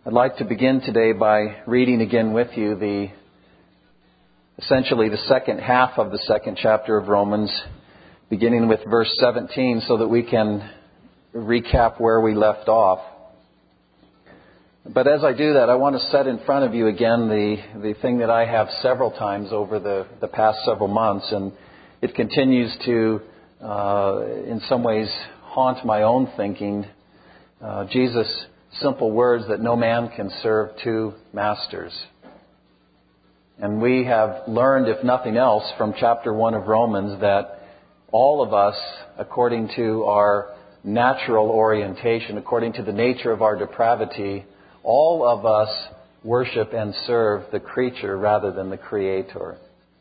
I'd like to begin today by reading again with you essentially the second half of the second chapter of Romans, beginning with verse 17, so that we can recap where we left off. But as I do that, I want to set in front of you again the thing that I have several times over the past several months, and it continues to, in some ways, haunt my own thinking. Jesus' simple words that no man can serve two masters. And we have learned, if nothing else, from chapter 1 of Romans that all of us, according to our natural orientation, according to the nature of our depravity, all of us worship and serve the creature rather than the Creator.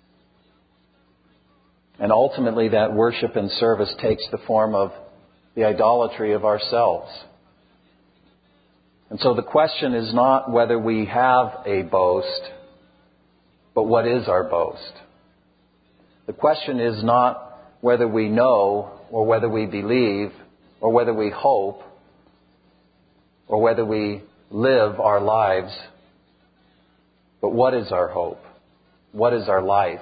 And ultimately that worship and service takes the form of the idolatry of ourselves. And so the question is not whether we have a boast, but what is our boast? The question is not whether we know or whether we believe or whether we hope or whether we live our lives, but what is our hope? What is our life?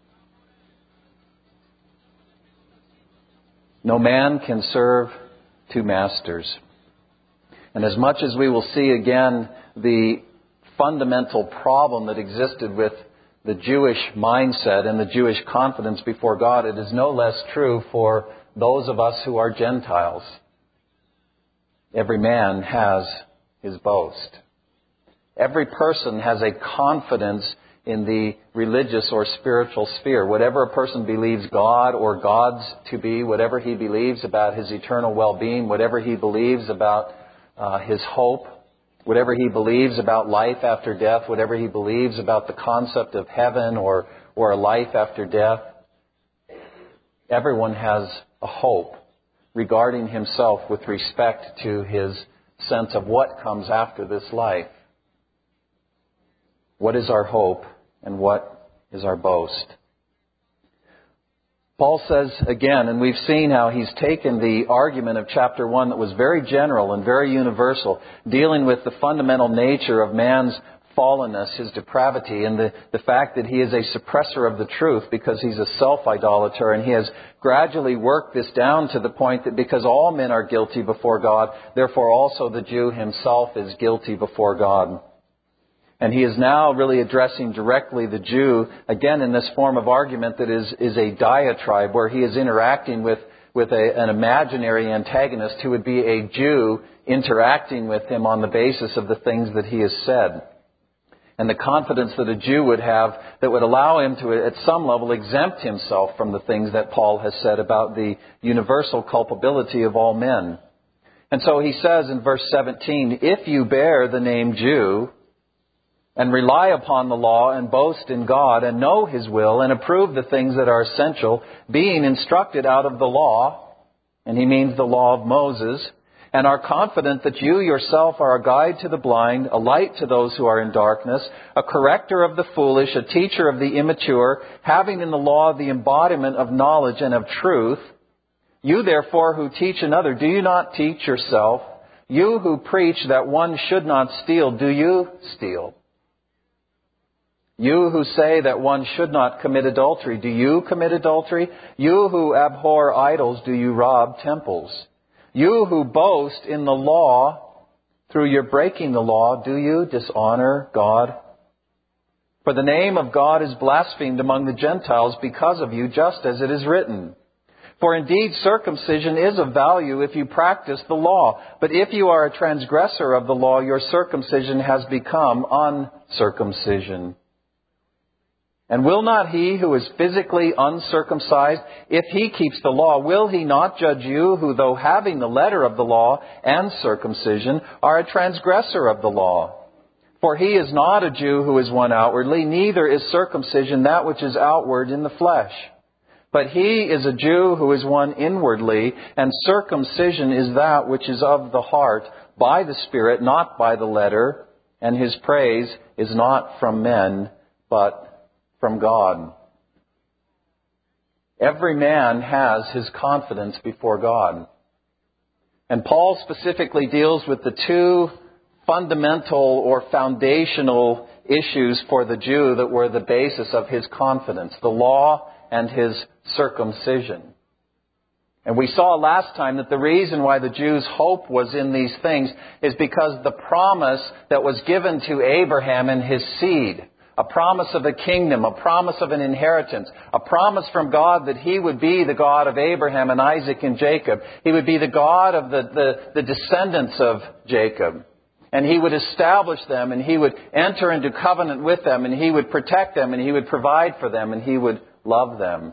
No man can serve two masters. And as much as we will see again the fundamental problem that existed with the Jewish mindset and the Jewish confidence before God, it is no less true for those of us who are Gentiles. Every man has his boast. Every person has a confidence in the religious or spiritual sphere. Whatever a person believes God or gods to be, whatever he believes about his eternal well-being, whatever he believes about his hope, whatever he believes about life after death, whatever he believes about the concept of heaven or a life after death, everyone has a hope regarding himself with respect to his sense of what comes after this life. What is our hope and what is our boast? Paul says again, and we've seen how he's taken the argument of chapter 1 that was very general and very universal, dealing with the fundamental nature of man's fallenness, his depravity, and the fact that he is a suppressor of the truth because he's a self-idolater, and he has gradually worked this down to the point that because all men are guilty before God, therefore also the Jew himself is guilty before God. And he is now really addressing directly the Jew, again in this form of argument that is a diatribe, where he is interacting with an imaginary antagonist who would be a Jew interacting with him on the basis of the things that he has said. And the confidence that a Jew would have that would allow him to, at some level, exempt himself from the things that Paul has said about the universal culpability of all men. And so he says in verse 17, if you bear the name Jew and rely upon the law and boast in God and know His will and approve the things that are essential, being instructed out of the law, and he means the law of Moses, and are confident that you yourself are a guide to the blind, a light to those who are in darkness, a corrector of the foolish, a teacher of the immature, having in the law the embodiment of knowledge and of truth. You therefore who teach another, do you not teach yourself? You who preach that one should not steal, do you steal? You who say that one should not commit adultery, do you commit adultery? You who abhor idols, do you rob temples? You who boast in the law, through your breaking the law, do you dishonor God? For the name of God is blasphemed among the Gentiles because of you, just as it is written. For indeed circumcision is of value if you practice the law. But if you are a transgressor of the law, your circumcision has become uncircumcision. And will not he who is physically uncircumcised, if he keeps the law, will he not judge you who, though having the letter of the law and circumcision, are a transgressor of the law? For he is not a Jew who is one outwardly, neither is circumcision that which is outward in the flesh. But he is a Jew who is one inwardly, and circumcision is that which is of the heart, by the Spirit, not by the letter, and his praise is not from men, but from God. Every man has his confidence before God. And Paul specifically deals with the two fundamental or foundational issues for the Jew that were the basis of his confidence: the law and his circumcision. And we saw last time that the reason why the Jews' hope was in these things is because the promise that was given to Abraham and his seed, a promise of a kingdom, a promise of an inheritance, a promise from God that He would be the God of Abraham and Isaac and Jacob. He would be the God of the descendants of Jacob. And He would establish them, and He would enter into covenant with them, and He would protect them, and He would provide for them, and He would love them.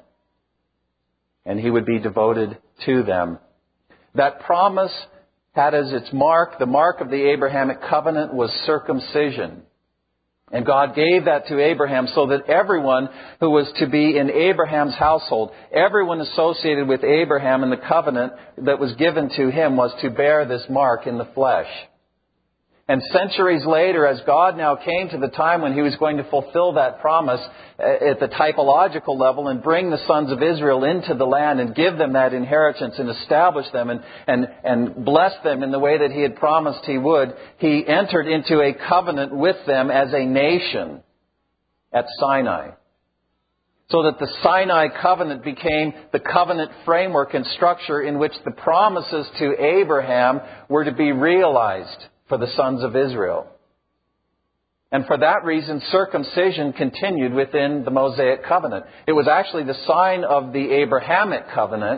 And He would be devoted to them. That promise had as its mark, the mark of the Abrahamic covenant was circumcision. And God gave that to Abraham so that everyone who was to be in Abraham's household, everyone associated with Abraham and the covenant that was given to him, was to bear this mark in the flesh. And centuries later, as God now came to the time when He was going to fulfill that promise at the typological level and bring the sons of Israel into the land and give them that inheritance and establish them and bless them in the way that He had promised He would, He entered into a covenant with them as a nation at Sinai. So that the Sinai covenant became the covenant framework and structure in which the promises to Abraham were to be realized for the sons of Israel. And for that reason, circumcision continued within the Mosaic covenant. It was actually the sign of the Abrahamic covenant,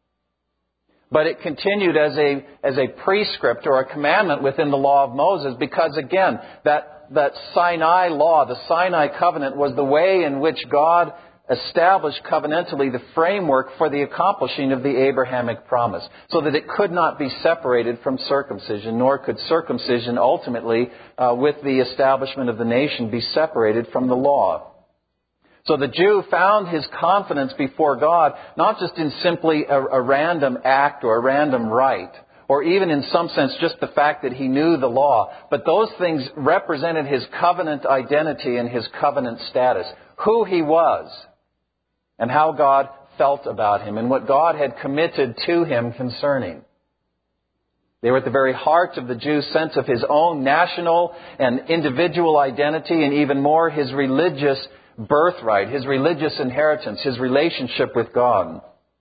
but it continued as a prescript or a commandment within the law of Moses, because again, that Sinai law, the Sinai covenant, was the way in which God established covenantally the framework for the accomplishing of the Abrahamic promise, so that it could not be separated from circumcision, nor could circumcision ultimately, with the establishment of the nation, be separated from the law. So the Jew found his confidence before God not just in simply a random act or a random rite, or even in some sense just the fact that he knew the law, but those things represented his covenant identity and his covenant status, who he was, and how God felt about him, and what God had committed to him concerning. They were at the very heart of the Jew's sense of his own national and individual identity, and even more, his religious birthright, his religious inheritance, his relationship with God.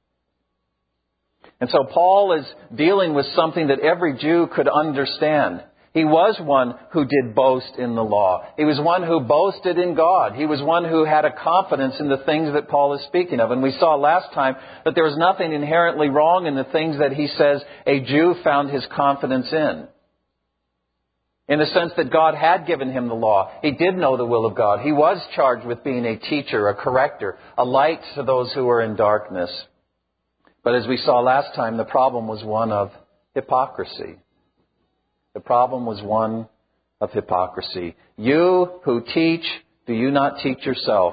And so Paul is dealing with something that every Jew could understand. He was one who did boast in the law. He was one who boasted in God. He was one who had a confidence in the things that Paul is speaking of. And we saw last time that there was nothing inherently wrong in the things that he says a Jew found his confidence in. In the sense that God had given him the law. He did know the will of God. He was charged with being a teacher, a corrector, a light to those who were in darkness. But as we saw last time, the problem was one of hypocrisy. The problem was one of hypocrisy. You who teach, do you not teach yourself?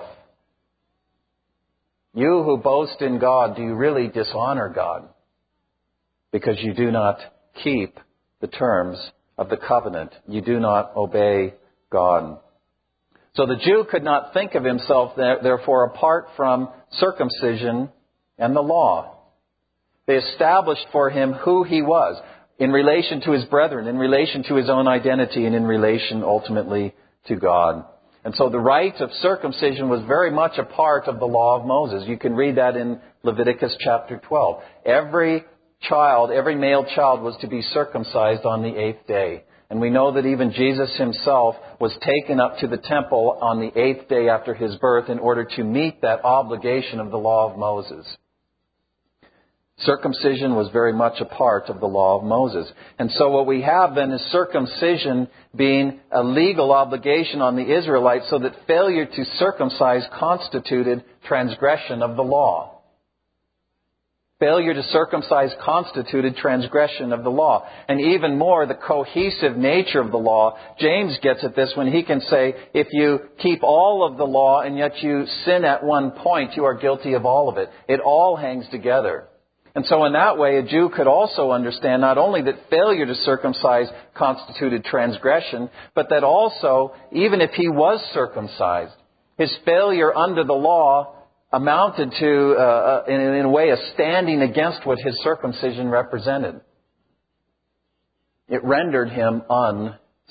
You who boast in God, do you really dishonor God? Because you do not keep the terms of the covenant. You do not obey God. So the Jew could not think of himself, therefore, apart from circumcision and the law. They established for him who he was, in relation to his brethren, in relation to his own identity, and in relation ultimately to God. And so the rite of circumcision was very much a part of the law of Moses. You can read that in Leviticus chapter 12. Every child, every male child was to be circumcised on the 8th day. And we know that even Jesus himself was taken up to the temple on the 8th day after his birth in order to meet that obligation of the law of Moses. Circumcision was very much a part of the law of Moses. And so what we have then is circumcision being a legal obligation on the Israelites, so that failure to circumcise constituted transgression of the law. Failure to circumcise constituted transgression of the law. And even more, the cohesive nature of the law. James gets at this when he can say, if you keep all of the law and yet you sin at one point, you are guilty of all of it. It all hangs together. And so in that way, a Jew could also understand not only that failure to circumcise constituted transgression, but that also, even if he was circumcised, his failure under the law amounted to, in a way, a standing against what his circumcision represented. It rendered him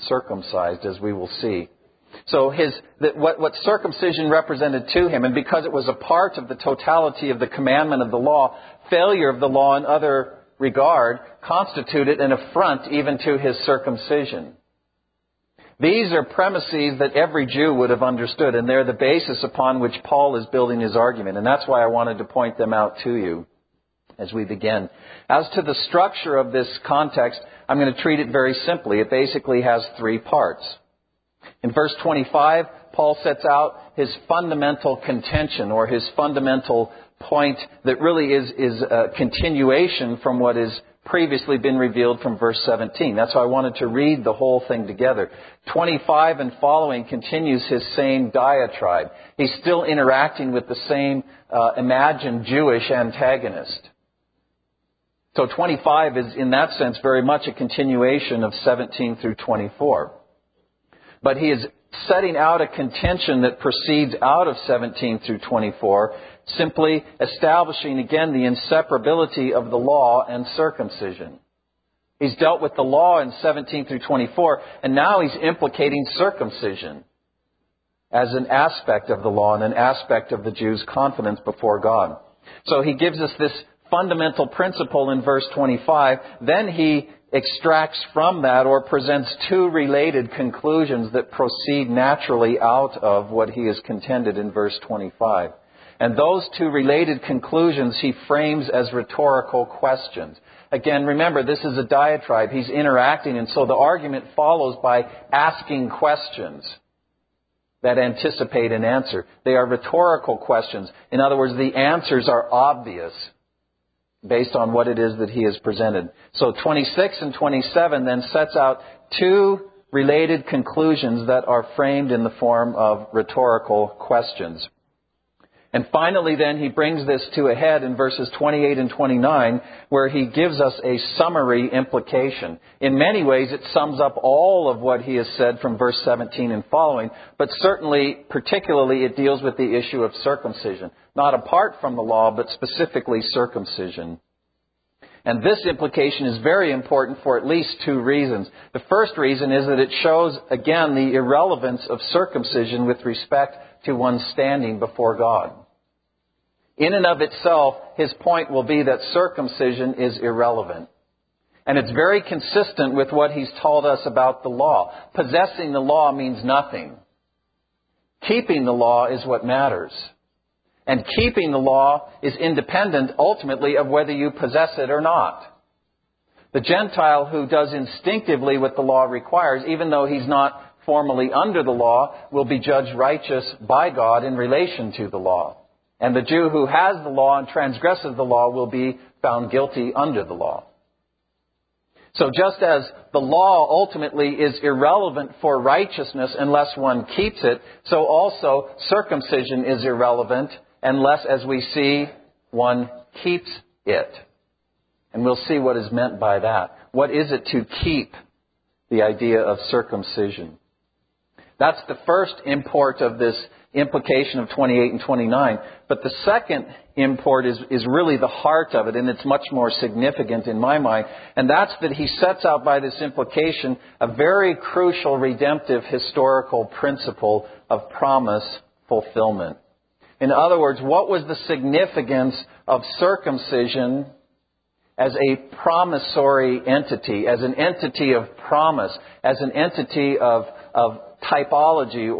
circumcised, as we will see. So what circumcision represented to him, and because it was a part of the totality of the commandment of the law, failure of the law in other regard constituted an affront even to his circumcision. These are premises that every Jew would have understood, and they're the basis upon which Paul is building his argument. And that's why I wanted to point them out to you as we begin. As to the structure of this context, I'm going to treat it very simply. It basically has three parts. In verse 25, Paul sets out his fundamental contention, or his fundamental point that really is a continuation from what has previously been revealed from verse 17. That's why I wanted to read the whole thing together. 25 and following continues his same diatribe. He's still interacting with the same imagined Jewish antagonist. So 25 is, in that sense, very much a continuation of 17 through 24. But he is setting out a contention that proceeds out of 17 through 24, simply establishing again the inseparability of the law and circumcision. He's dealt with the law in 17 through 24, and now he's implicating circumcision as an aspect of the law and an aspect of the Jews' confidence before God. So he gives us this fundamental principle in verse 25. Then he extracts from that or presents two related conclusions that proceed naturally out of what he has contended in verse 25. And those two related conclusions he frames as rhetorical questions. Again, remember, this is a diatribe. He's interacting, and so the argument follows by asking questions that anticipate an answer. They are rhetorical questions. In other words, the answers are obvious based on what it is that he has presented. So 26 and 27 then sets out two related conclusions that are framed in the form of rhetorical questions. And finally then he brings this to a head in verses 28 and 29 where he gives us a summary implication. In many ways it sums up all of what he has said from verse 17 and following, but certainly, particularly, it deals with the issue of circumcision. Not apart from the law, but specifically circumcision. And this implication is very important for at least two reasons. The first reason is that it shows, again, the irrelevance of circumcision with respect to one's standing before God. In and of itself, his point will be that circumcision is irrelevant. And it's very consistent with what he's told us about the law. Possessing the law means nothing. Keeping the law is what matters. And keeping the law is independent, ultimately, of whether you possess it or not. The Gentile who does instinctively what the law requires, even though he's not formally under the law, will be judged righteous by God in relation to the law. And the Jew who has the law and transgresses the law will be found guilty under the law. So just as the law ultimately is irrelevant for righteousness unless one keeps it, so also circumcision is irrelevant unless, as we see, one keeps it. And we'll see what is meant by that. What is it to keep the idea of circumcision? That's the first import of this implication of 28 and 29. But the second import is really the heart of it, and it's much more significant in my mind. And that's that he sets out by this implication a very crucial redemptive historical principle of promise fulfillment. In other words, what was the significance of circumcision as a promissory entity, as an entity of promise, as an entity of typology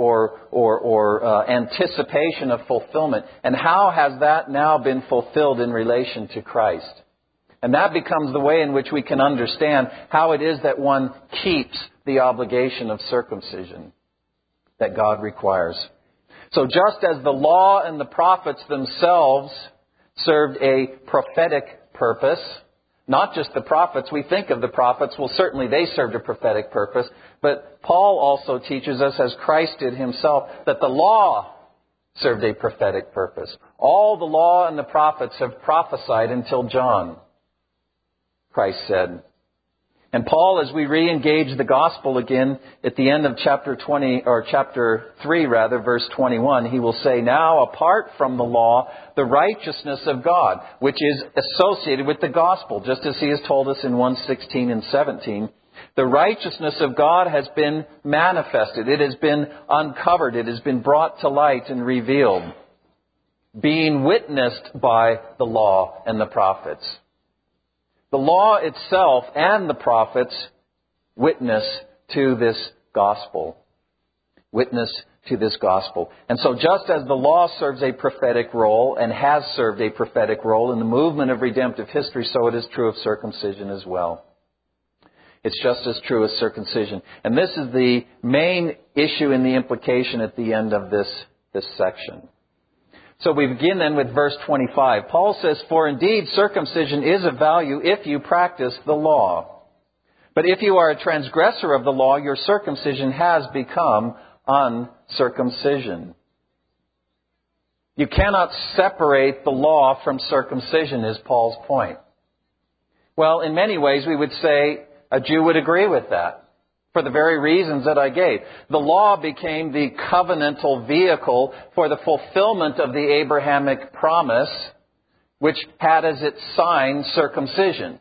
or anticipation of fulfillment? And how has that now been fulfilled in relation to Christ? And that becomes the way in which we can understand how it is that one keeps the obligation of circumcision that God requires. So just as the law and the prophets themselves served a prophetic purpose, not just the prophets, we think of the prophets, well, certainly they served a prophetic purpose, but Paul also teaches us, as Christ did himself, that the law served a prophetic purpose. All the law and the prophets have prophesied until John, Christ said. And Paul, as we re-engage the gospel again at the end of chapter 3, verse 21, he will say, "Now, apart from the law, the righteousness of God," which is associated with the gospel, just as he has told us in 1:16 and 17. The righteousness of God has been manifested. It has been uncovered. It has been brought to light and revealed, being witnessed by the law and the prophets. The law itself and the prophets witness to this gospel. Witness to this gospel. And so just as the law serves a prophetic role and has served a prophetic role in the movement of redemptive history, so it is true of circumcision as well. It's just as true as circumcision. And this is the main issue in the implication at the end of this section. So we begin then with verse 25. Paul says, "For indeed circumcision is of value if you practice the law. But if you are a transgressor of the law, your circumcision has become uncircumcision." You cannot separate the law from circumcision, is Paul's point. Well, in many ways we would say a Jew would agree with that, for the very reasons that I gave. The law became the covenantal vehicle for the fulfillment of the Abrahamic promise, which had as its sign circumcision.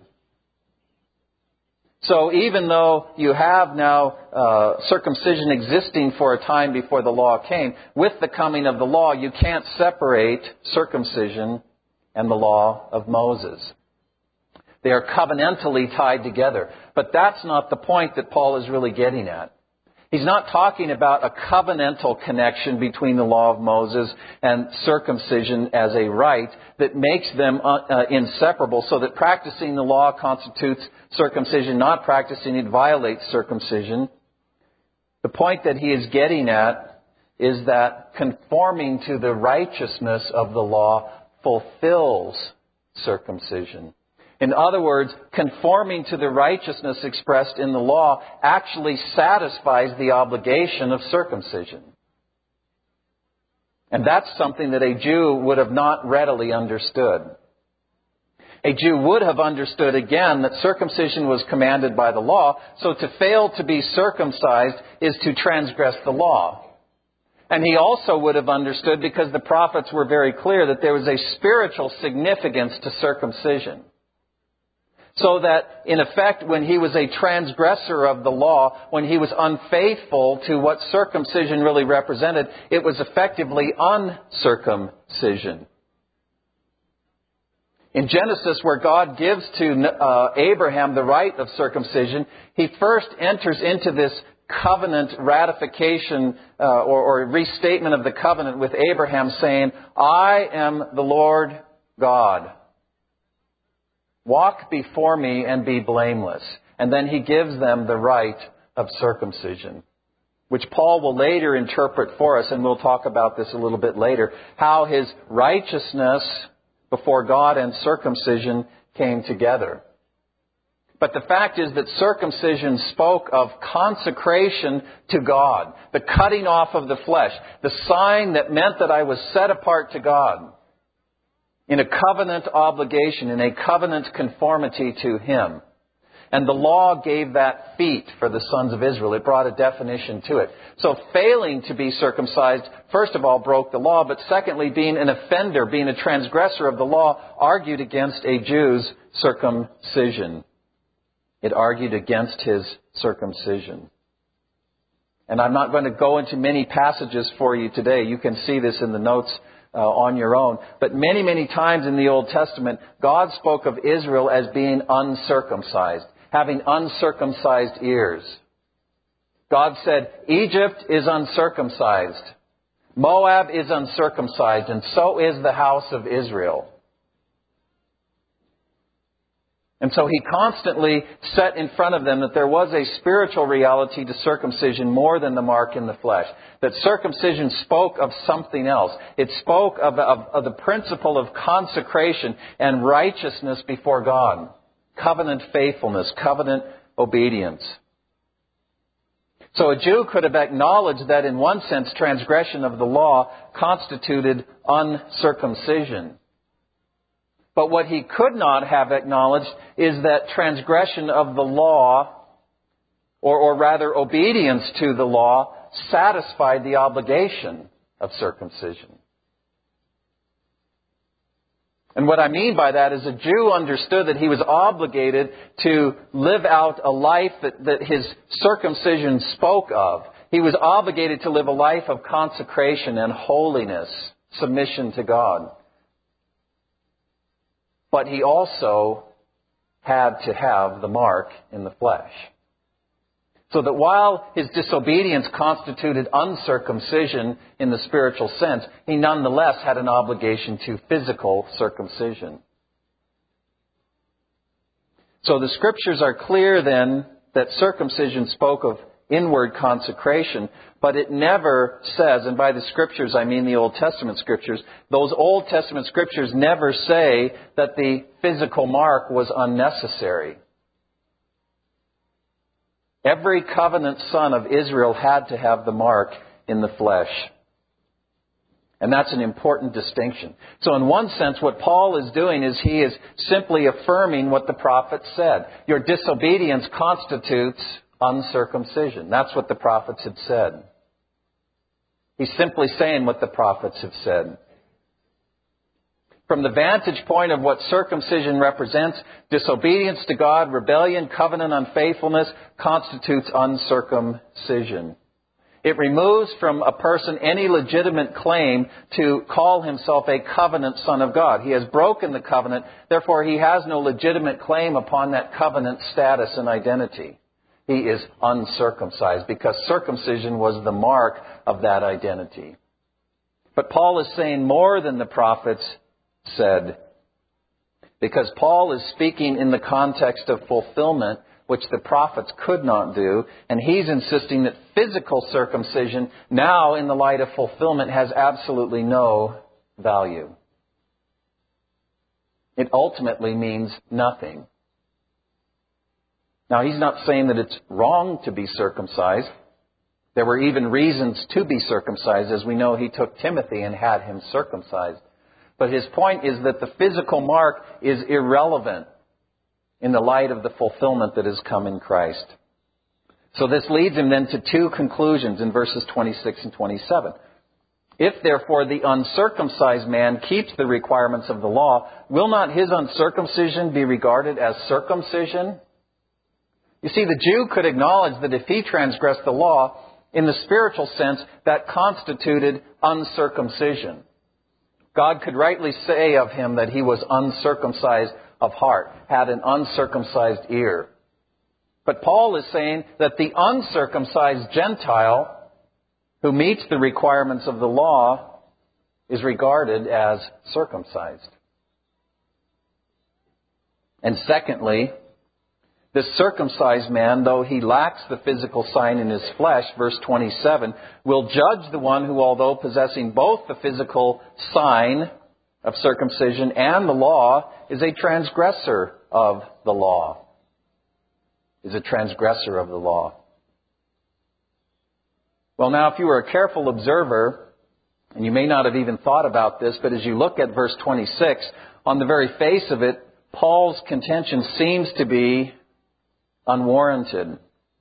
So even though you have now circumcision existing for a time before the law came, with the coming of the law, you can't separate circumcision and the law of Moses. They are covenantally tied together. But that's not the point that Paul is really getting at. He's not talking about a covenantal connection between the law of Moses and circumcision as a rite that makes them inseparable, so that practicing the law constitutes circumcision, not practicing it violates circumcision. The point that he is getting at is that conforming to the righteousness of the law fulfills circumcision. In other words, conforming to the righteousness expressed in the law actually satisfies the obligation of circumcision. And that's something that a Jew would have not readily understood. A Jew would have understood again that circumcision was commanded by the law, so to fail to be circumcised is to transgress the law. And he also would have understood, because the prophets were very clear, that there was a spiritual significance to circumcision. So that, in effect, when he was a transgressor of the law, when he was unfaithful to what circumcision really represented, it was effectively uncircumcision. In Genesis, where God gives to Abraham the rite of circumcision, he first enters into this covenant ratification or restatement of the covenant with Abraham, saying, "I am the Lord God. Walk before me and be blameless." And then he gives them the rite of circumcision, which Paul will later interpret for us, and we'll talk about this a little bit later, how his righteousness before God and circumcision came together. But the fact is that circumcision spoke of consecration to God, the cutting off of the flesh, the sign that meant that I was set apart to God, in a covenant obligation, in a covenant conformity to Him. And the law gave that feat for the sons of Israel. It brought a definition to it. So failing to be circumcised, first of all, broke the law, but secondly, being an offender, being a transgressor of the law, argued against a Jew's circumcision. It argued against his circumcision. And I'm not going to go into many passages for you today. You can see this in the notes on your own. But many, many times in the Old Testament, God spoke of Israel as being uncircumcised, having uncircumcised ears. God said, Egypt is uncircumcised. Moab is uncircumcised, and so is the house of Israel. And so he constantly set in front of them that there was a spiritual reality to circumcision more than the mark in the flesh. That circumcision spoke of something else. It spoke of the principle of consecration and righteousness before God. Covenant faithfulness, covenant obedience. So a Jew could have acknowledged that in one sense transgression of the law constituted uncircumcision. But what he could not have acknowledged is that transgression of the law, or rather obedience to the law, satisfied the obligation of circumcision. And what I mean by that is a Jew understood that he was obligated to live out a life that his circumcision spoke of. He was obligated to live a life of consecration and holiness, submission to God. But he also had to have the mark in the flesh. So that while his disobedience constituted uncircumcision in the spiritual sense, he nonetheless had an obligation to physical circumcision. So the Scriptures are clear then that circumcision spoke of inward consecration, but it never says, and by the Scriptures I mean the Old Testament Scriptures, those Old Testament Scriptures never say that the physical mark was unnecessary. Every covenant son of Israel had to have the mark in the flesh. And that's an important distinction. So in one sense, what Paul is doing is he is simply affirming what the prophets said. Your disobedience constitutes uncircumcision. That's what the prophets had said. He's simply saying what the prophets have said. From the vantage point of what circumcision represents, disobedience to God, rebellion, covenant unfaithfulness constitutes uncircumcision. It removes from a person any legitimate claim to call himself a covenant son of God. He has broken the covenant, therefore he has no legitimate claim upon that covenant status and identity. He is uncircumcised because circumcision was the mark of that identity. But Paul is saying more than the prophets said, because Paul is speaking in the context of fulfillment, which the prophets could not do, and he's insisting that physical circumcision, now in the light of fulfillment, has absolutely no value. It ultimately means nothing. Now, he's not saying that it's wrong to be circumcised. There were even reasons to be circumcised. As we know, he took Timothy and had him circumcised. But his point is that the physical mark is irrelevant in the light of the fulfillment that has come in Christ. So this leads him then to two conclusions in verses 26 and 27. If therefore the uncircumcised man keeps the requirements of the law, will not his uncircumcision be regarded as circumcision? You see, the Jew could acknowledge that if he transgressed the law, in the spiritual sense, that constituted uncircumcision. God could rightly say of him that he was uncircumcised of heart, had an uncircumcised ear. But Paul is saying that the uncircumcised Gentile who meets the requirements of the law is regarded as circumcised. And secondly, this circumcised man, though he lacks the physical sign in his flesh, verse 27, will judge the one who, although possessing both the physical sign of circumcision and the law, is a transgressor of the law. Is a transgressor of the law. Well, now, if you were a careful observer, and you may not have even thought about this, but as you look at verse 26, on the very face of it, Paul's contention seems to be unwarranted.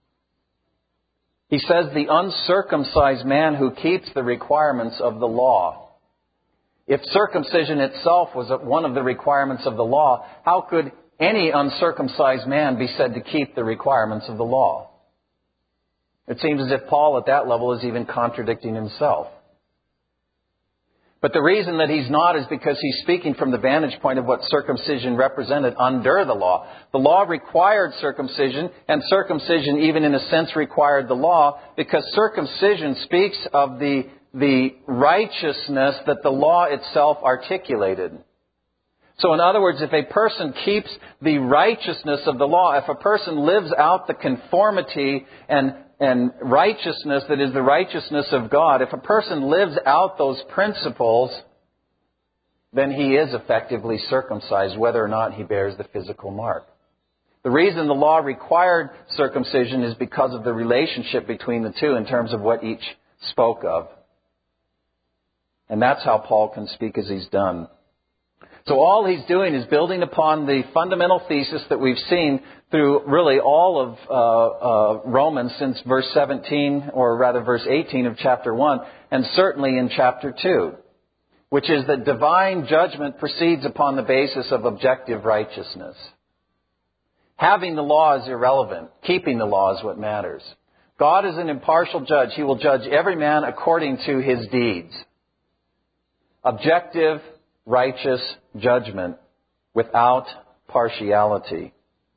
He says the uncircumcised man who keeps the requirements of the law. If circumcision itself was one of the requirements of the law, how could any uncircumcised man be said to keep the requirements of the law? It seems as if Paul at that level is even contradicting himself. But the reason that he's not is because he's speaking from the vantage point of what circumcision represented under the law. The law required circumcision, and circumcision even in a sense required the law, because circumcision speaks of the righteousness that the law itself articulated. So in other words, if a person keeps the righteousness of the law, if a person lives out the conformity and righteousness that is the righteousness of God, if a person lives out those principles, then he is effectively circumcised, whether or not he bears the physical mark. The reason the law required circumcision is because of the relationship between the two in terms of what each spoke of. And that's how Paul can speak as he's done. So all he's doing is building upon the fundamental thesis that we've seen through really all of Romans since verse 17, or rather verse 18 of chapter 1, and certainly in chapter 2. which is that divine judgment proceeds upon the basis of objective righteousness. Having the law is irrelevant. Keeping the law is what matters. God is an impartial judge. He will judge every man according to his deeds. Objective, righteous judgment without partiality.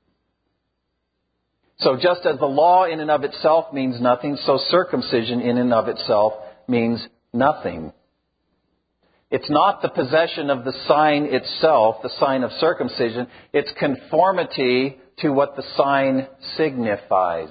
So just as the law in and of itself means nothing, so circumcision in and of itself means nothing. It's not the possession of the sign itself, the sign of circumcision. It's conformity to what the sign signifies.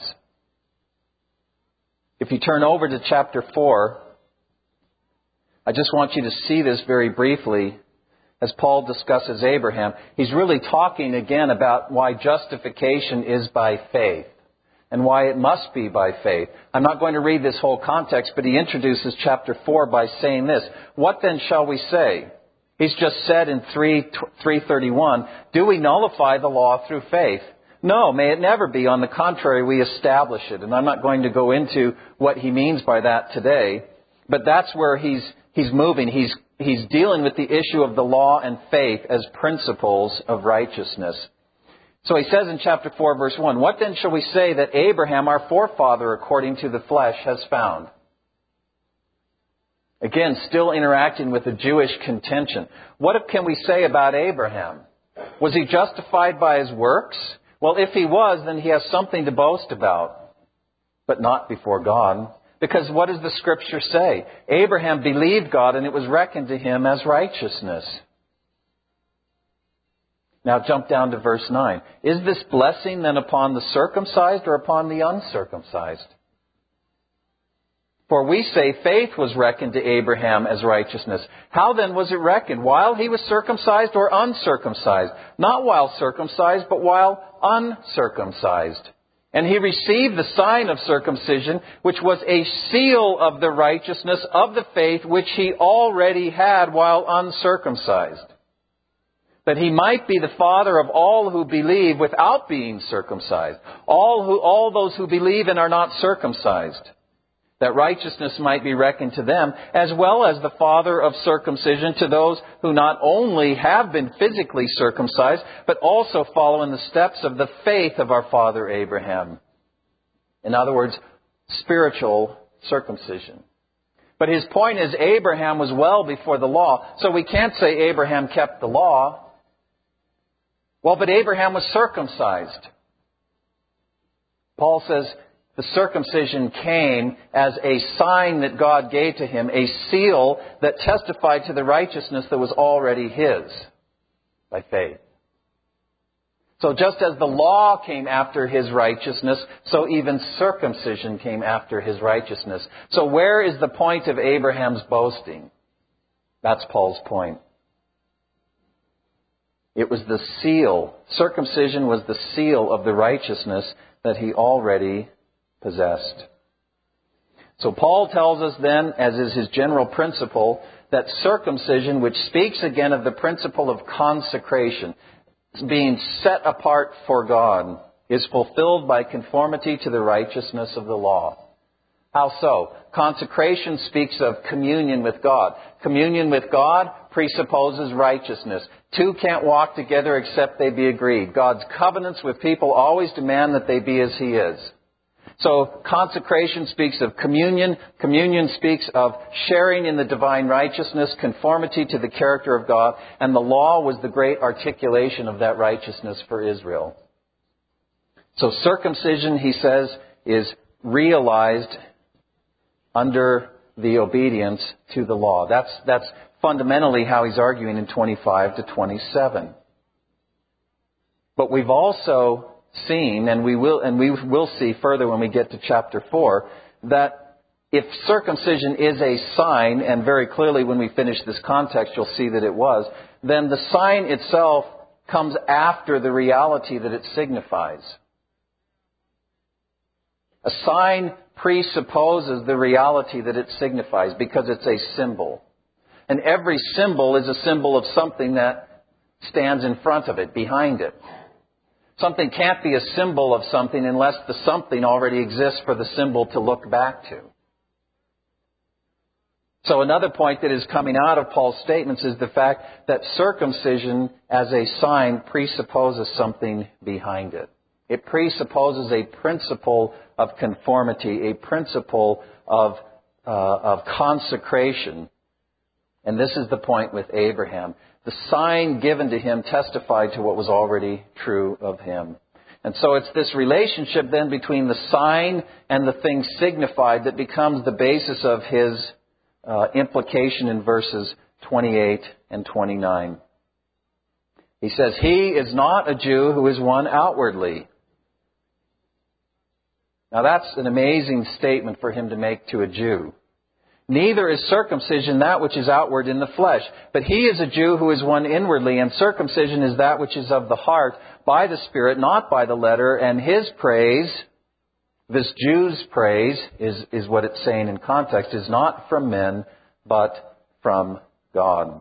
If you turn over to chapter 4, I just want you to see this very briefly as Paul discusses Abraham. He's really talking again about why justification is by faith and why it must be by faith. I'm not going to read this whole context, but he introduces chapter 4 by saying this. What then shall we say? He's just said in 3:31, do we nullify the law through faith? No, may it never be. On the contrary, we establish it. And I'm not going to go into what he means by that today, but that's where he's moving. He's dealing with the issue of the law and faith as principles of righteousness. So he says in chapter 4, verse 1, what then shall we say that Abraham, our forefather, according to the flesh, has found? Again, still interacting with the Jewish contention. What can we say about Abraham? Was he justified by his works? Well, if he was, then he has something to boast about, but not before God. Because what does the Scripture say? Abraham believed God, and it was reckoned to him as righteousness. Now jump down to verse 9. Is this blessing then upon the circumcised or upon the uncircumcised? For we say faith was reckoned to Abraham as righteousness. How then was it reckoned? While he was circumcised or uncircumcised? Not while circumcised, but while uncircumcised. And he received the sign of circumcision, which was a seal of the righteousness of the faith which he already had while uncircumcised, that he might be the father of all who believe without being circumcised, all those who believe and are not circumcised, that righteousness might be reckoned to them, as well as the father of circumcision to those who not only have been physically circumcised, but also follow in the steps of the faith of our father Abraham. In other words, spiritual circumcision. But his point is Abraham was well before the law, so we can't say Abraham kept the law. Well, but Abraham was circumcised. Paul says the circumcision came as a sign that God gave to him, a seal that testified to the righteousness that was already his by faith. So just as the law came after his righteousness, so even circumcision came after his righteousness. So where is the point of Abraham's boasting? That's Paul's point. It was the seal. Circumcision was the seal of the righteousness that he already possessed. So Paul tells us then, as is his general principle, that circumcision, which speaks again of the principle of consecration, being set apart for God, is fulfilled by conformity to the righteousness of the law. How so? Consecration speaks of communion with God. Communion with God presupposes righteousness. Two can't walk together except they be agreed. God's covenants with people always demand that they be as He is. So consecration speaks of communion. Communion speaks of sharing in the divine righteousness, conformity to the character of God. And the law was the great articulation of that righteousness for Israel. So circumcision, he says, is realized under the obedience to the law. That's fundamentally how he's arguing in 25 to 27. But we've also seen, and we will see further when we get to chapter 4, that if circumcision is a sign, and very clearly when we finish this context you'll see that it was, then the sign itself comes after the reality that it signifies. A sign presupposes the reality that it signifies because it's a symbol. And every symbol is a symbol of something that stands in front of it, behind it. Something can't be a symbol of something unless the something already exists for the symbol to look back to. So another point that is coming out of Paul's statements is the fact that circumcision as a sign presupposes something behind it. It presupposes a principle of conformity, a principle of consecration. And this is the point with Abraham. The sign given to him testified to what was already true of him. And so it's this relationship then between the sign and the thing signified that becomes the basis of his implication in verses 28 and 29. He says, "He is not a Jew who is one outwardly." Now that's an amazing statement for him to make to a Jew. "Neither is circumcision that which is outward in the flesh, but he is a Jew who is one inwardly, and circumcision is that which is of the heart, by the Spirit, not by the letter, and his praise," this Jew's praise is what it's saying in context, "is not from men, but from God."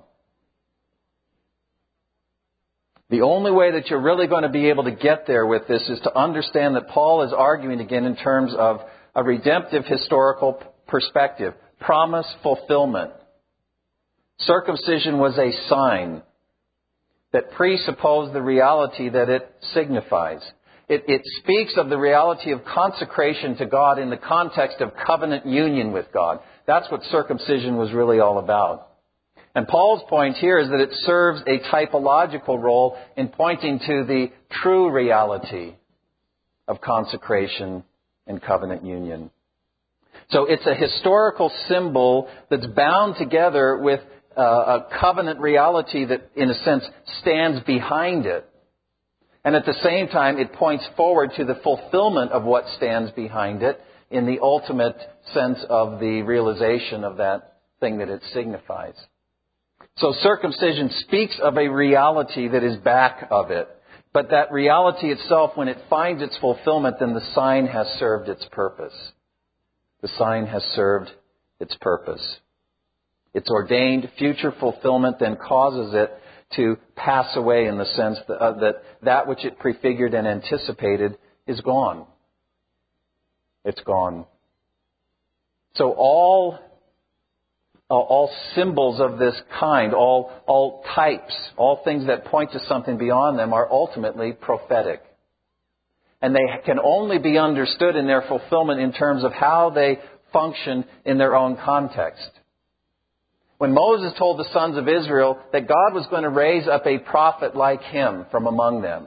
The only way that you're really going to be able to get there with this is to understand that Paul is arguing again in terms of a redemptive historical perspective. Promise fulfillment. Circumcision was a sign that presupposed the reality that it signifies. It speaks of the reality of consecration to God in the context of covenant union with God. That's what circumcision was really all about. And Paul's point here is that it serves a typological role in pointing to the true reality of consecration and covenant union. So it's a historical symbol that's bound together with a covenant reality that, in a sense, stands behind it. And at the same time, it points forward to the fulfillment of what stands behind it in the ultimate sense of the realization of that thing that it signifies. So circumcision speaks of a reality that is back of it. But that reality itself, when it finds its fulfillment, then the sign has served its purpose. The sign has served its purpose. Its ordained future fulfillment then causes it to pass away in the sense that which it prefigured and anticipated is gone. It's gone. So all symbols of this kind, all types, all things that point to something beyond them are ultimately prophetic. And they can only be understood in their fulfillment in terms of how they function in their own context. When Moses told the sons of Israel that God was going to raise up a prophet like him from among them,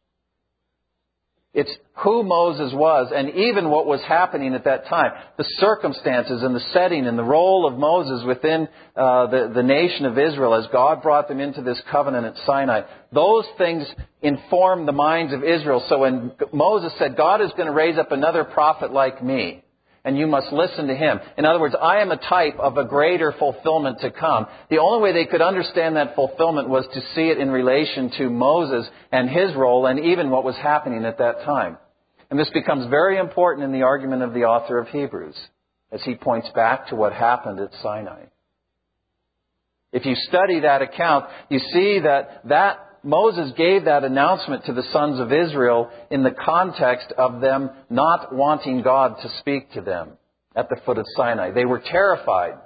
it's who Moses was and even what was happening at that time. The circumstances and the setting and the role of Moses within the nation of Israel as God brought them into this covenant at Sinai. Those things inform the minds of Israel. So when Moses said, God is going to raise up another prophet like me, and you must listen to him. In other words, I am a type of a greater fulfillment to come. The only way they could understand that fulfillment was to see it in relation to Moses and his role and even what was happening at that time. And this becomes very important in the argument of the author of Hebrews as he points back to what happened at Sinai. If you study that account, you see that Moses gave that announcement to the sons of Israel in the context of them not wanting God to speak to them at the foot of Sinai. They were terrified.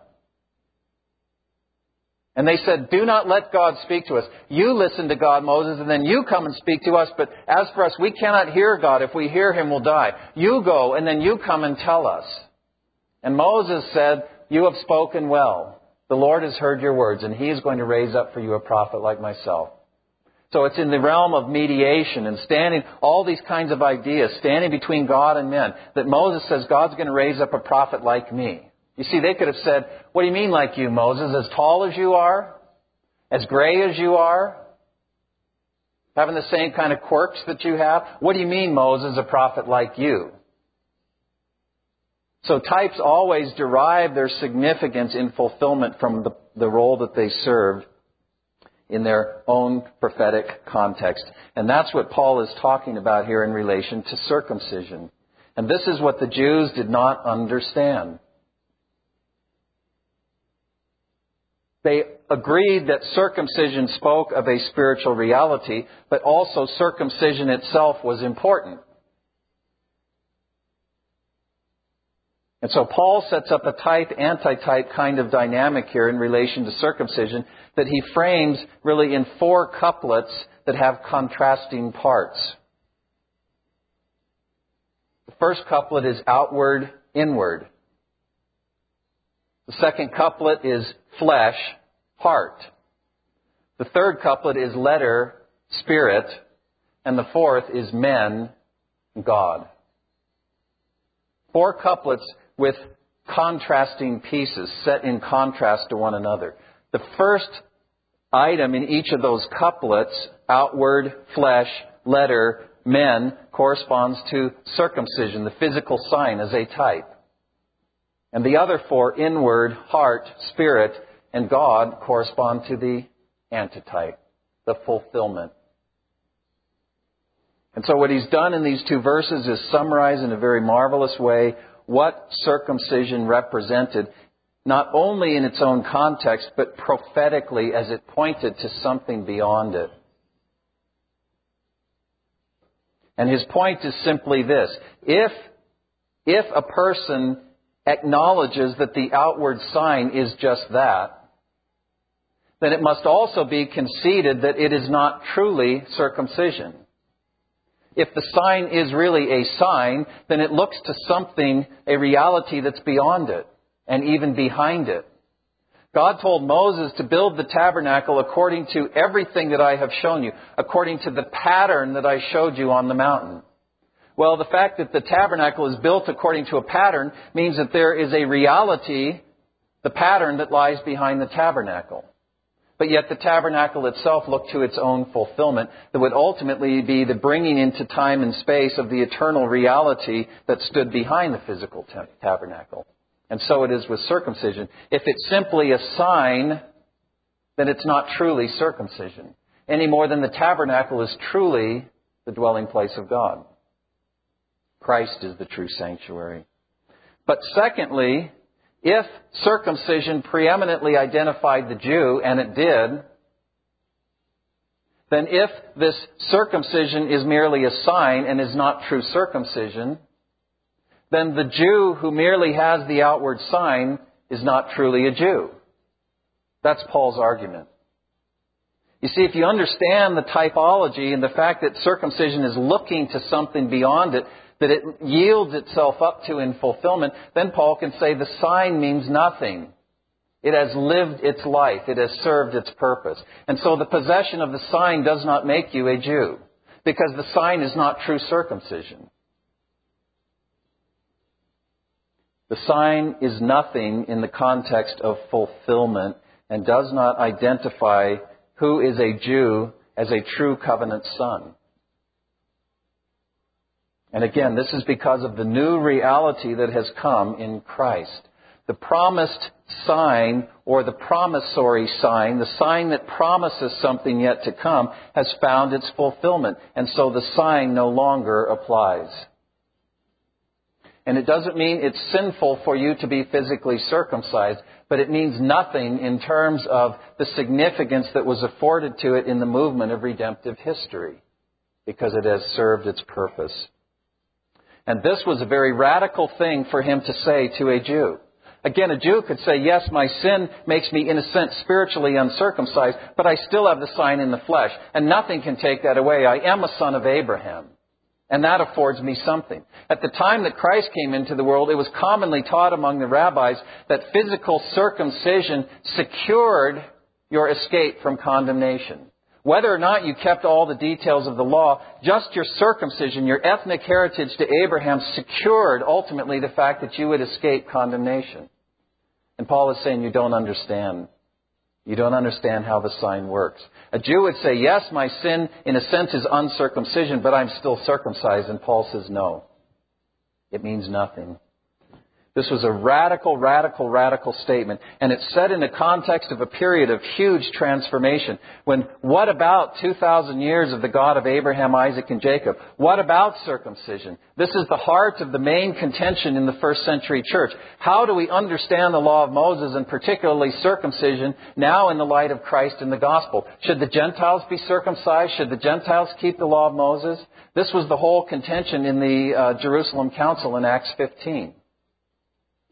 And they said, do not let God speak to us. You listen to God, Moses, and then you come and speak to us. But as for us, we cannot hear God. If we hear him, we'll die. You go, and then you come and tell us. And Moses said, you have spoken well. The Lord has heard your words, and he is going to raise up for you a prophet like myself. So it's in the realm of mediation and standing, all these kinds of ideas, standing between God and men, that Moses says, God's going to raise up a prophet like me. You see, they could have said, what do you mean like you, Moses? As tall as you are? As gray as you are? Having the same kind of quirks that you have? What do you mean, Moses, a prophet like you? So types always derive their significance in fulfillment from the role that they served in their own prophetic context. And that's what Paul is talking about here in relation to circumcision. And this is what the Jews did not understand. They agreed that circumcision spoke of a spiritual reality, but also circumcision itself was important. And so Paul sets up a type-antitype kind of dynamic here in relation to circumcision that he frames really in 4 couplets that have contrasting parts. The first couplet is outward, inward. The second couplet is flesh, heart. The third couplet is letter, spirit. And the fourth is men, God. 4 couplets with contrasting pieces set in contrast to one another. The first item in each of those couplets, outward, flesh, letter, men, corresponds to circumcision, the physical sign as a type. And the other 4, inward, heart, spirit, and God, correspond to the antitype, the fulfillment. And so what he's done in these 2 verses is summarize in a very marvelous way what circumcision represented, not only in its own context, but prophetically as it pointed to something beyond it. And his point is simply this: if a person acknowledges that the outward sign is just that, then it must also be conceded that it is not truly circumcision. If the sign is really a sign, then it looks to something, a reality that's beyond it and even behind it. God told Moses to build the tabernacle according to everything that I have shown you, according to the pattern that I showed you on the mountain. Well, the fact that the tabernacle is built according to a pattern means that there is a reality, the pattern that lies behind the tabernacle. But yet the tabernacle itself looked to its own fulfillment that would ultimately be the bringing into time and space of the eternal reality that stood behind the physical tabernacle. And so it is with circumcision. If it's simply a sign, then it's not truly circumcision, any more than the tabernacle is truly the dwelling place of God. Christ is the true sanctuary. But secondly, if circumcision preeminently identified the Jew, and it did, then if this circumcision is merely a sign and is not true circumcision, then the Jew who merely has the outward sign is not truly a Jew. That's Paul's argument. You see, if you understand the typology and the fact that circumcision is looking to something beyond it, that it yields itself up to in fulfillment, then Paul can say the sign means nothing. It has lived its life. It has served its purpose. And so the possession of the sign does not make you a Jew, because the sign is not true circumcision. The sign is nothing in the context of fulfillment and does not identify who is a Jew as a true covenant son. And again, this is because of the new reality that has come in Christ. The promised sign, or the promissory sign, the sign that promises something yet to come, has found its fulfillment. And so the sign no longer applies. And it doesn't mean it's sinful for you to be physically circumcised, but it means nothing in terms of the significance that was afforded to it in the movement of redemptive history, because it has served its purpose. And this was a very radical thing for him to say to a Jew. Again, a Jew could say, yes, my sin makes me, in a sense, spiritually uncircumcised, but I still have the sign in the flesh, and nothing can take that away. I am a son of Abraham, and that affords me something. At the time that Christ came into the world, it was commonly taught among the rabbis that physical circumcision secured your escape from condemnation. Whether or not you kept all the details of the law, just your circumcision, your ethnic heritage to Abraham secured ultimately the fact that you would escape condemnation. And Paul is saying you don't understand. You don't understand how the sign works. A Jew would say, yes, my sin in a sense is uncircumcision, but I'm still circumcised. And Paul says, no. It means nothing. This was a radical statement. And it's set in the context of a period of huge transformation. When what about 2,000 years of the God of Abraham, Isaac, and Jacob? What about circumcision? This is the heart of the main contention in the first century church. How do we understand the law of Moses, and particularly circumcision, now in the light of Christ and the gospel? Should the Gentiles be circumcised? Should the Gentiles keep the law of Moses? This was the whole contention in the Jerusalem Council in Acts 15.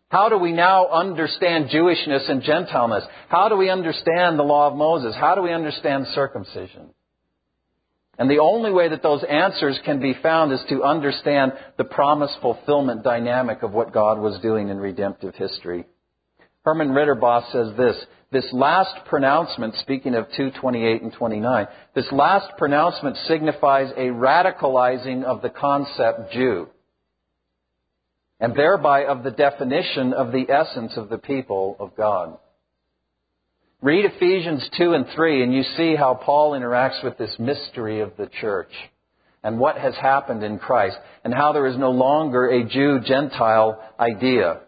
How do we now understand Jewishness and Gentileness? How do we understand the law of Moses? How do we understand circumcision? And the only way that those answers can be found is to understand the promise fulfillment dynamic of what God was doing in redemptive history. Herman Ritterboss says this last pronouncement, speaking of 2:28 and 29, this last pronouncement signifies a radicalizing of the concept Jew, and thereby of the definition of the essence of the people of God. Read Ephesians 2 and 3 and you see how Paul interacts with this mystery of the church and what has happened in Christ and how there is no longer a Jew-Gentile idea.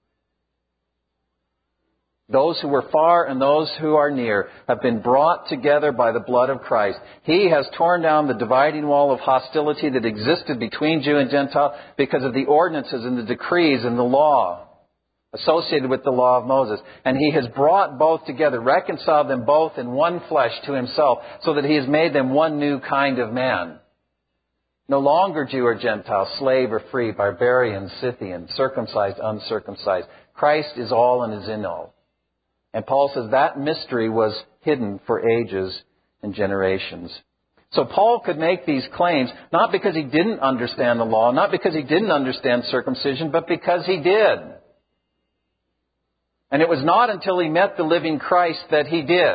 Those who were far and those who are near have been brought together by the blood of Christ. He has torn down the dividing wall of hostility that existed between Jew and Gentile because of the ordinances and the decrees and the law associated with the law of Moses. And He has brought both together, reconciled them both in one flesh to Himself, so that He has made them one new kind of man. No longer Jew or Gentile, slave or free, barbarian, Scythian, circumcised, uncircumcised. Christ is all and is in all. And Paul says that mystery was hidden for ages and generations. So Paul could make these claims not because he didn't understand the law, not because he didn't understand circumcision, but because he did. And it was not until he met the living Christ that he did.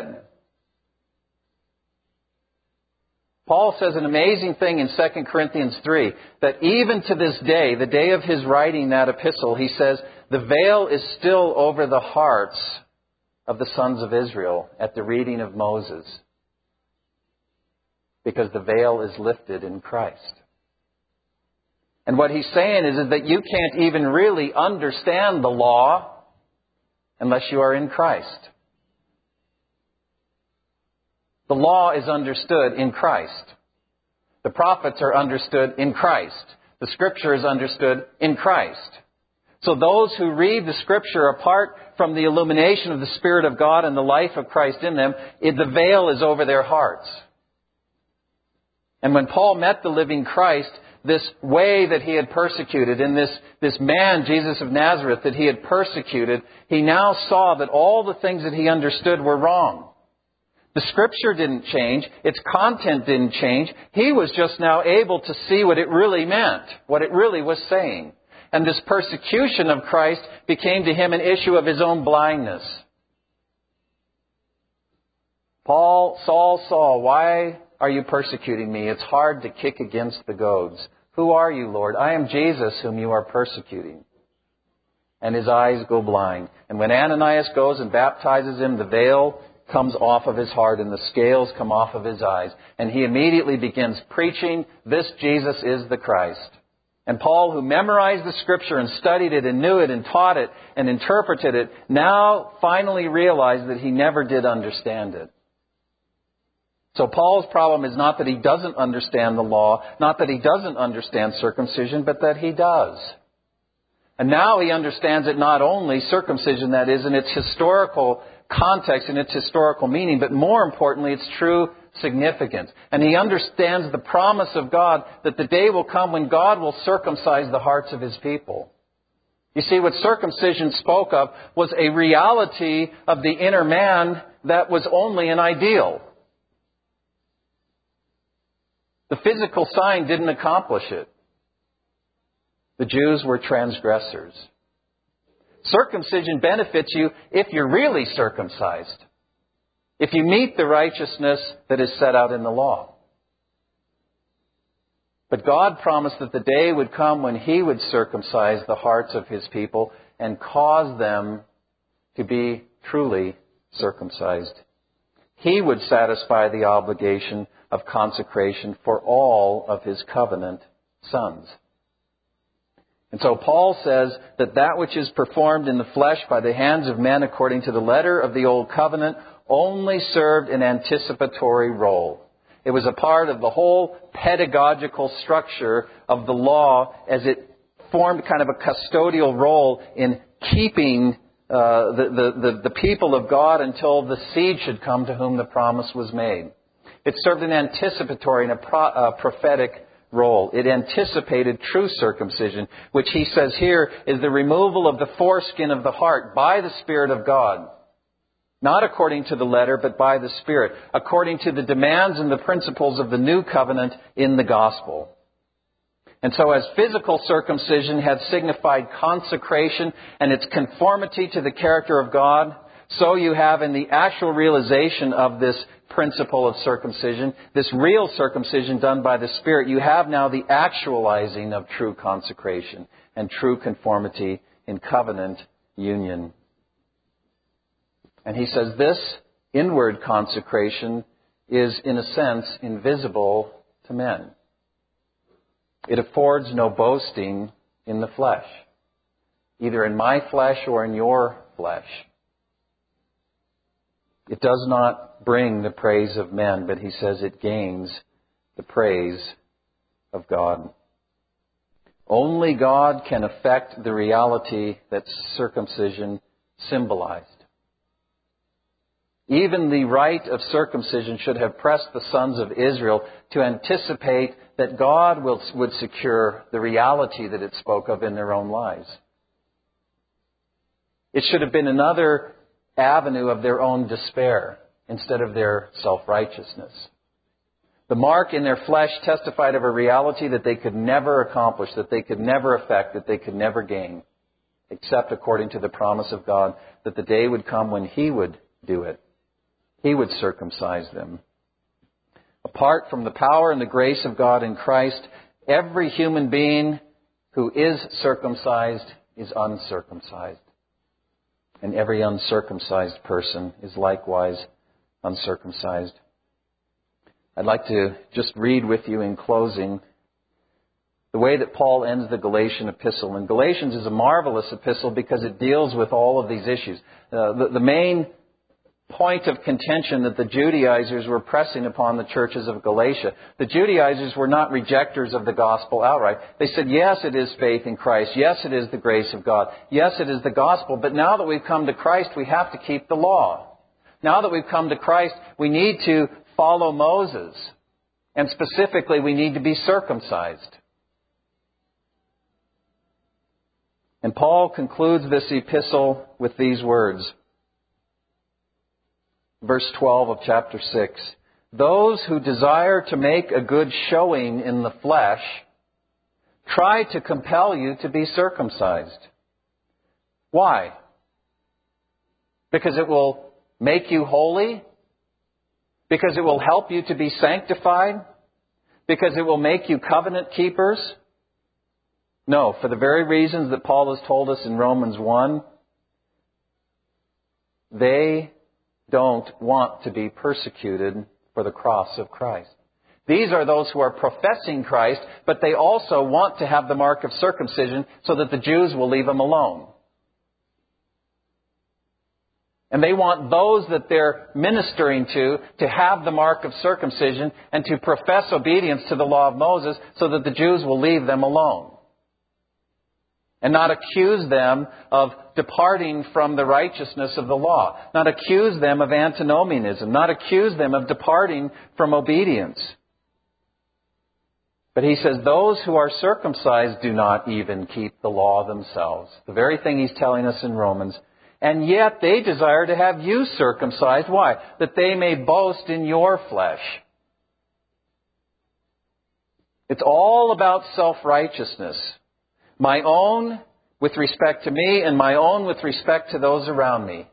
Paul says an amazing thing in 2 Corinthians 3, that even to this day, the day of his writing that epistle, he says, the veil is still over the hearts of the sons of Israel at the reading of Moses, because the veil is lifted in Christ. And what he's saying is that you can't even really understand the law unless you are in Christ. The law is understood in Christ. The prophets are understood in Christ. The Scripture is understood in Christ. So those who read the Scripture apart from the illumination of the Spirit of God and the life of Christ in them, the veil is over their hearts. And when Paul met the living Christ, this way that he had persecuted, and this man, Jesus of Nazareth, that he had persecuted, he now saw that all the things that he understood were wrong. The Scripture didn't change. Its content didn't change. He was just now able to see what it really meant, what it really was saying. And this persecution of Christ became to him an issue of his own blindness. Saul, why are you persecuting me? It's hard to kick against the goads. Who are you, Lord? I am Jesus whom you are persecuting. And his eyes go blind. And when Ananias goes and baptizes him, the veil comes off of his heart and the scales come off of his eyes. And he immediately begins preaching, this Jesus is the Christ. And Paul, who memorized the Scripture and studied it and knew it and taught it and interpreted it, now finally realized that he never did understand it. So Paul's problem is not that he doesn't understand the law, not that he doesn't understand circumcision, but that he does. And now he understands it not only, circumcision that is, in its historical context, in its historical meaning, but more importantly, its true significance. And he understands the promise of God that the day will come when God will circumcise the hearts of His people. You see, what circumcision spoke of was a reality of the inner man that was only an ideal. The physical sign didn't accomplish it. The Jews were transgressors. Circumcision benefits you if you're really circumcised, if you meet the righteousness that is set out in the law. But God promised that the day would come when He would circumcise the hearts of His people and cause them to be truly circumcised. He would satisfy the obligation of consecration for all of His covenant sons. And so Paul says that which is performed in the flesh by the hands of men according to the letter of the Old Covenant only served an anticipatory role. It was a part of the whole pedagogical structure of the law as it formed kind of a custodial role in keeping the people of God until the seed should come to whom the promise was made. It served an anticipatory and a prophetic role. It anticipated true circumcision, which he says here is the removal of the foreskin of the heart by the Spirit of God. Not according to the letter, but by the Spirit, according to the demands and the principles of the new covenant in the gospel. And so as physical circumcision had signified consecration and its conformity to the character of God, so you have in the actual realization of this principle of circumcision, this real circumcision done by the Spirit, you have now the actualizing of true consecration and true conformity in covenant union. And he says this inward consecration is, in a sense, invisible to men. It affords no boasting in the flesh, either in my flesh or in your flesh. It does not bring the praise of men, but he says it gains the praise of God. Only God can affect the reality that circumcision symbolized. Even the rite of circumcision should have pressed the sons of Israel to anticipate that God would secure the reality that it spoke of in their own lives. It should have been another avenue of their own despair instead of their self-righteousness. The mark in their flesh testified of a reality that they could never accomplish, that they could never effect, that they could never gain, except according to the promise of God that the day would come when He would do it. He would circumcise them. Apart from the power and the grace of God in Christ, every human being who is circumcised is uncircumcised. And every uncircumcised person is likewise uncircumcised. I'd like to just read with you in closing the way that Paul ends the Galatian epistle. And Galatians is a marvelous epistle because it deals with all of these issues. The main point of contention that the Judaizers were pressing upon the churches of Galatia. The Judaizers were not rejectors of the gospel outright. They said, yes, it is faith in Christ. Yes, it is the grace of God. Yes, it is the gospel. But now that we've come to Christ, we have to keep the law. Now that we've come to Christ, we need to follow Moses. And specifically, we need to be circumcised. And Paul concludes this epistle with these words. Verse 12 of chapter 6. Those who desire to make a good showing in the flesh try to compel you to be circumcised. Why? Because it will make you holy? Because it will help you to be sanctified? Because it will make you covenant keepers? No, for the very reasons that Paul has told us in Romans 1, they don't want to be persecuted for the cross of Christ. These are those who are professing Christ, but they also want to have the mark of circumcision so that the Jews will leave them alone. And they want those that they're ministering to have the mark of circumcision and to profess obedience to the law of Moses so that the Jews will leave them alone. And not accuse them of departing from the righteousness of the law. Not accuse them of antinomianism. Not accuse them of departing from obedience. But he says those who are circumcised do not even keep the law themselves. The very thing he's telling us in Romans. And yet they desire to have you circumcised. Why? That they may boast in your flesh. It's all about self-righteousness. My own with respect to me and my own with respect to those around me.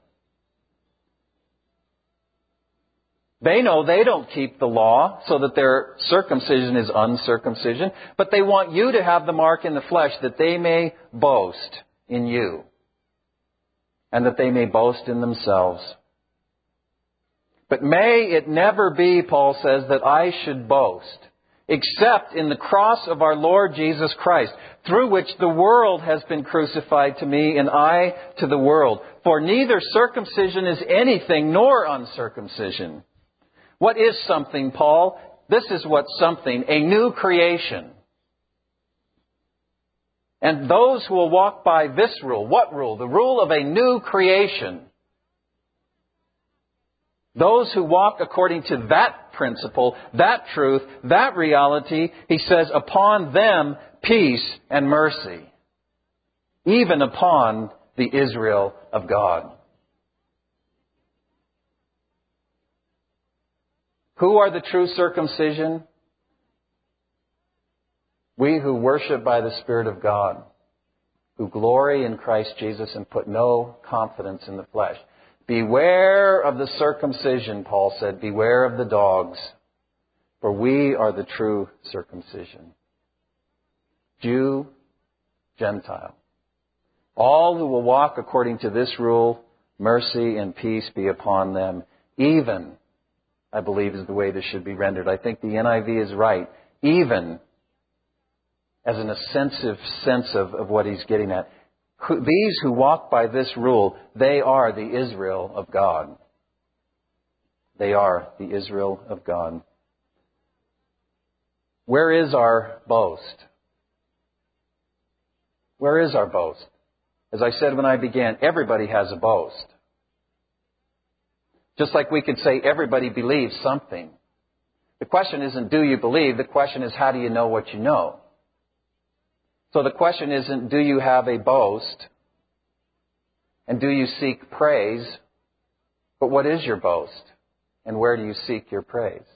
They know they don't keep the law so that their circumcision is uncircumcision, but they want you to have the mark in the flesh that they may boast in you and that they may boast in themselves. But may it never be, Paul says, that I should boast, except in the cross of our Lord Jesus Christ, through which the world has been crucified to me and I to the world. For neither circumcision is anything nor uncircumcision. What is something, Paul? This is what something, a new creation. And those who will walk by this rule, what rule? The rule of a new creation. Those who walk according to that principle, that truth, that reality, he says, upon them peace and mercy, even upon the Israel of God. Who are the true circumcision? We who worship by the Spirit of God, who glory in Christ Jesus and put no confidence in the flesh. Beware of the circumcision, Paul said. Beware of the dogs, for we are the true circumcision. Jew, Gentile. All who will walk according to this rule, mercy and peace be upon them, even, I believe is the way this should be rendered. I think the NIV is right. Even, as an offensive sense of what he's getting at. These who walk by this rule, they are the Israel of God. They are the Israel of God. Where is our boast? Where is our boast? As I said when I began, everybody has a boast. Just like we could say everybody believes something. The question isn't do you believe, the question is how do you know what you know? So the question isn't do you have a boast and do you seek praise, but what is your boast and where do you seek your praise?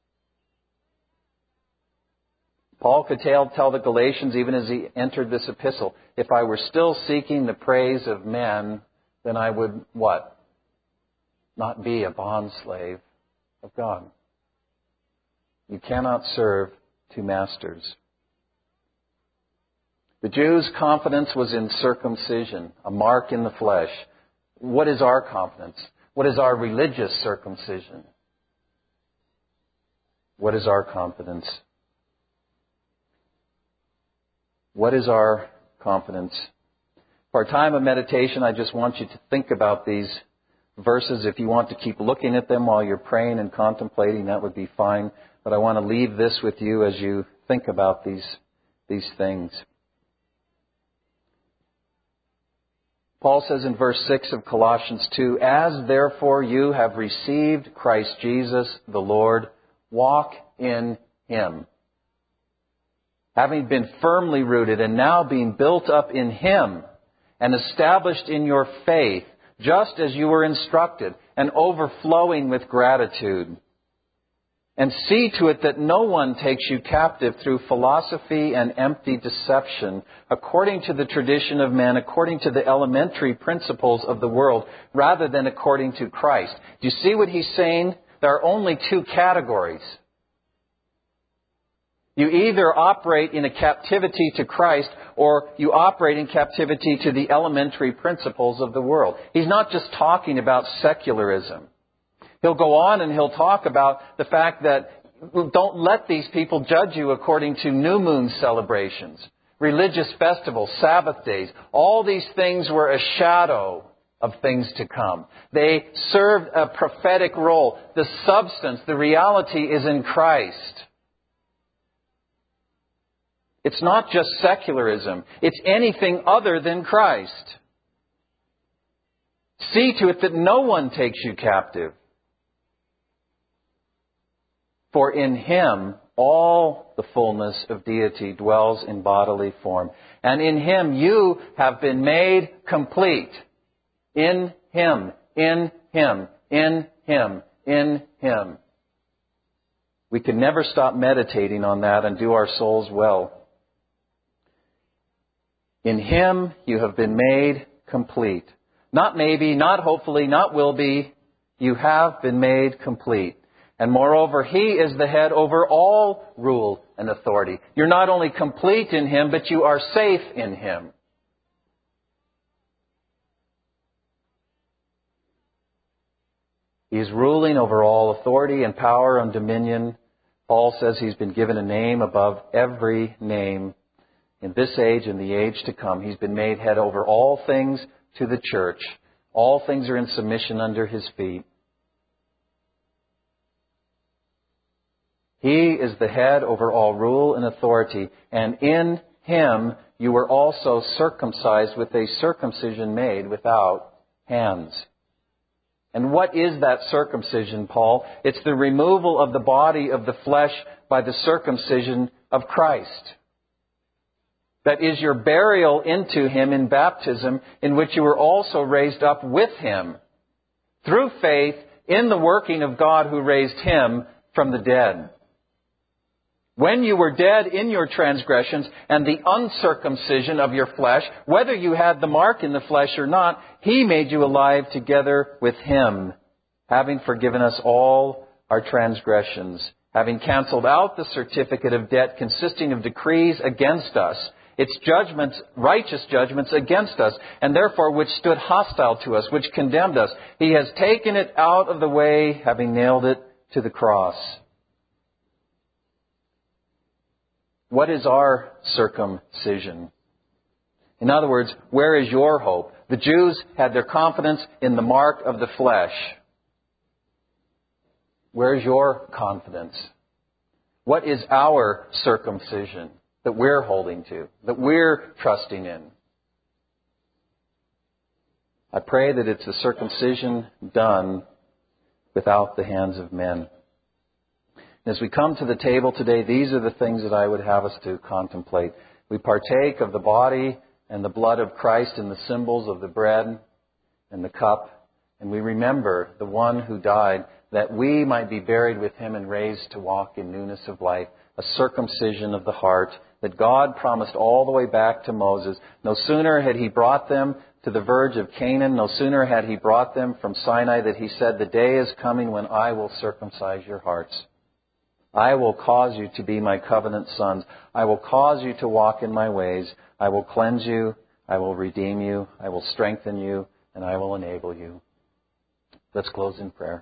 Paul could tell the Galatians, even as he entered this epistle, if I were still seeking the praise of men, then I would, what? Not be a bondslave of God. You cannot serve two masters. The Jews' confidence was in circumcision, a mark in the flesh. What is our confidence? What is our religious circumcision? What is our confidence? What is our confidence? For our time of meditation, I just want you to think about these verses. If you want to keep looking at them while you're praying and contemplating, that would be fine. But I want to leave this with you as you think about these things. Paul says in verse 6 of Colossians 2, as therefore you have received Christ Jesus the Lord, walk in Him. Having been firmly rooted and now being built up in Him and established in your faith, just as you were instructed, and overflowing with gratitude. And see to it that no one takes you captive through philosophy and empty deception, according to the tradition of man, according to the elementary principles of the world, rather than according to Christ. Do you see what he's saying? There are only two categories. You either operate in a captivity to Christ or you operate in captivity to the elementary principles of the world. He's not just talking about secularism. He'll go on and he'll talk about the fact that don't let these people judge you according to new moon celebrations, religious festivals, Sabbath days. All these things were a shadow of things to come. They served a prophetic role. The substance, the reality is in Christ. It's not just secularism. It's anything other than Christ. See to it that no one takes you captive. For in Him all the fullness of deity dwells in bodily form. And in Him you have been made complete. In Him, in Him, in Him, in Him. We can never stop meditating on that and do our souls well. In Him you have been made complete. Not maybe, not hopefully, not will be. You have been made complete. And moreover, He is the head over all rule and authority. You're not only complete in Him, but you are safe in Him. He's ruling over all authority and power and dominion. Paul says He's been given a name above every name. In this age and the age to come, He's been made head over all things to the church. All things are in submission under His feet. He is the head over all rule and authority. And in Him you were also circumcised with a circumcision made without hands. And what is that circumcision, Paul? It's the removal of the body of the flesh by the circumcision of Christ. That is your burial into Him in baptism, in which you were also raised up with Him through faith in the working of God who raised Him from the dead. When you were dead in your transgressions and the uncircumcision of your flesh, whether you had the mark in the flesh or not, He made you alive together with Him, having forgiven us all our transgressions, having canceled out the certificate of debt consisting of decrees against us, its judgments, righteous judgments against us, and therefore which stood hostile to us, which condemned us. He has taken it out of the way, having nailed it to the cross. What is our circumcision? In other words, where is your hope? The Jews had their confidence in the mark of the flesh. Where is your confidence? What is our circumcision that we're holding to, that we're trusting in? I pray that it's a circumcision done without the hands of men. As we come to the table today, these are the things that I would have us to contemplate. We partake of the body and the blood of Christ in the symbols of the bread and the cup. And we remember the one who died that we might be buried with Him and raised to walk in newness of life. A circumcision of the heart that God promised all the way back to Moses. No sooner had He brought them to the verge of Canaan, no sooner had He brought them from Sinai that He said, "The day is coming when I will circumcise your hearts. I will cause you to be my covenant sons. I will cause you to walk in my ways. I will cleanse you. I will redeem you. I will strengthen you. And I will enable you." Let's close in prayer.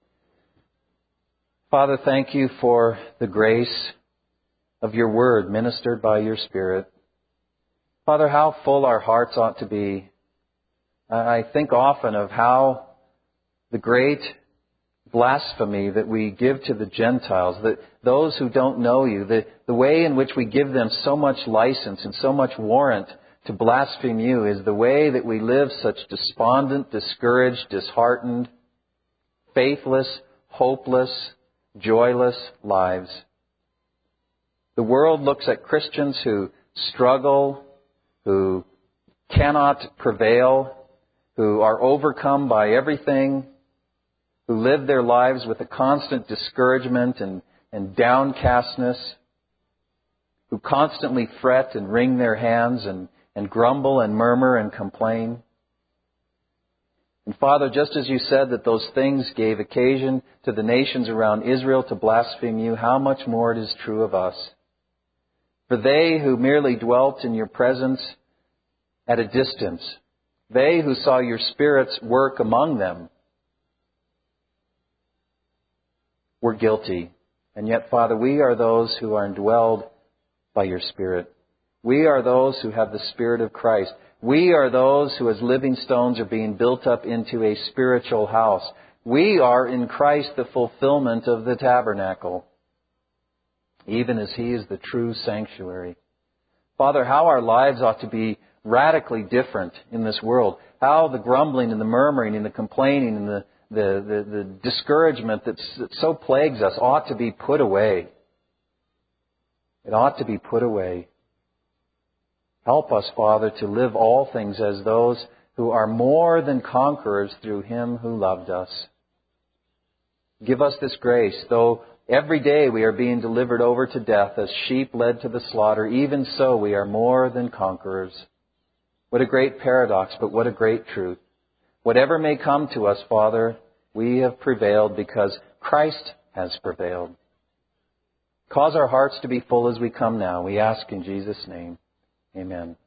Father, thank you for the grace of your word ministered by your Spirit. Father, how full our hearts ought to be. I think often of how the great blasphemy that we give to the Gentiles, that those who don't know you, the way in which we give them so much license and so much warrant to blaspheme you is the way that we live such despondent, discouraged, disheartened, faithless, hopeless, joyless lives. The world looks at Christians who struggle, who cannot prevail, who are overcome by everything, who live their lives with a constant discouragement and downcastness, who constantly fret and wring their hands and grumble and murmur and complain. And Father, just as you said that those things gave occasion to the nations around Israel to blaspheme you, how much more it is true of us. For they who merely dwelt in your presence at a distance, they who saw your Spirit's work among them, were guilty. And yet, Father, we are those who are indwelled by your Spirit. We are those who have the Spirit of Christ. We are those who as living stones are being built up into a spiritual house. We are in Christ the fulfillment of the tabernacle, even as He is the true sanctuary. Father, how our lives ought to be radically different in this world. How the grumbling and the murmuring and the complaining and the discouragement that so plagues us ought to be put away. It ought to be put away. Help us, Father, to live all things as those who are more than conquerors through Him who loved us. Give us this grace, though every day we are being delivered over to death as sheep led to the slaughter, even so we are more than conquerors. What a great paradox, but what a great truth. Whatever may come to us, Father, we have prevailed because Christ has prevailed. Cause our hearts to be full as we come now. We ask in Jesus' name. Amen.